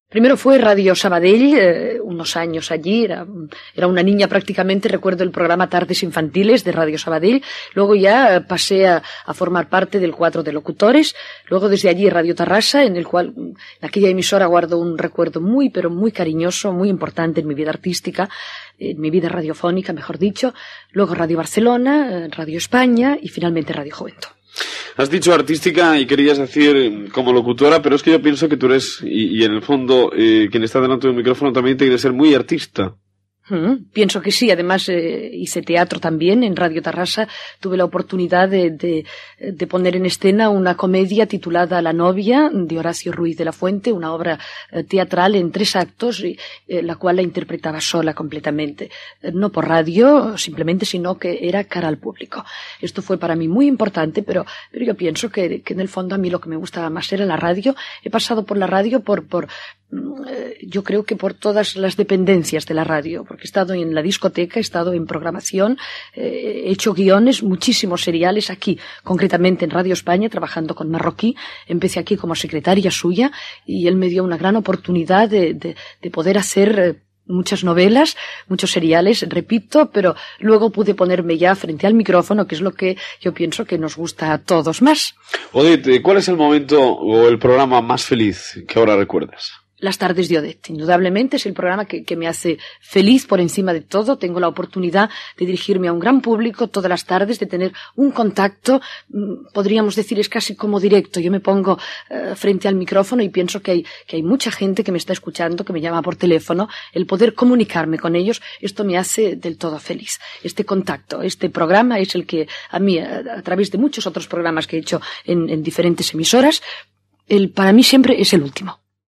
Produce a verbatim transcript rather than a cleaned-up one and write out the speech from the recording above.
Primero fue Radio Sabadell, eh, unos años allí, era, era una niña prácticamente, recuerdo el programa Tardes Infantiles de Radio Sabadell, luego ya pasé a, a formar parte del cuadro de locutores, luego desde allí Radio Tarrasa, en el cual, en aquella emisora guardo un recuerdo muy, pero muy cariñoso, muy importante en mi vida artística, en mi vida radiofónica, mejor dicho, luego Radio Barcelona, Radio España y finalmente Radio Juventud. Has dicho artística y querías decir como locutora, pero es que yo pienso que tú eres, y, y en el fondo, eh, quien está delante del micrófono también tiene que ser muy artista. Mm, pienso que sí. Además, eh, hice teatro también en Radio Tarrasa. Tuve la oportunidad de, de, de poner en escena una comedia titulada La novia, de Horacio Ruiz de la Fuente, una obra eh, teatral en tres actos, y, eh, la cual la interpretaba sola completamente. Eh, no por radio, simplemente, sino que era cara al público. Esto fue para mí muy importante, pero, pero yo pienso que, que en el fondo a mí lo que me gustaba más era la radio. He pasado por la radio por, por, yo creo que por todas las dependencias de la radio, porque he estado en la discoteca, he estado en programación, eh, he hecho guiones, muchísimos seriales aquí, concretamente en Radio España, trabajando con Marroquí. Empecé aquí como secretaria suya y él me dio una gran oportunidad de, de, de poder hacer eh, muchas novelas, muchos seriales, repito, pero luego pude ponerme ya frente al micrófono, que es lo que yo pienso que nos gusta a todos más. Odette, ¿cuál es el momento o el programa más feliz que ahora recuerdas? Las tardes de Odette, indudablemente es el programa que, que me hace feliz por encima de todo. Tengo la oportunidad de dirigirme a un gran público todas las tardes, de tener un contacto, podríamos decir es casi como directo. Yo me pongo uh, frente al micrófono y pienso que hay, que hay mucha gente que me está escuchando, que me llama por teléfono. El poder comunicarme con ellos, esto me hace del todo feliz. Este contacto, este programa es el que a mí, a, a través de muchos otros programas que he hecho en, en diferentes emisoras, el, para mí siempre es el último.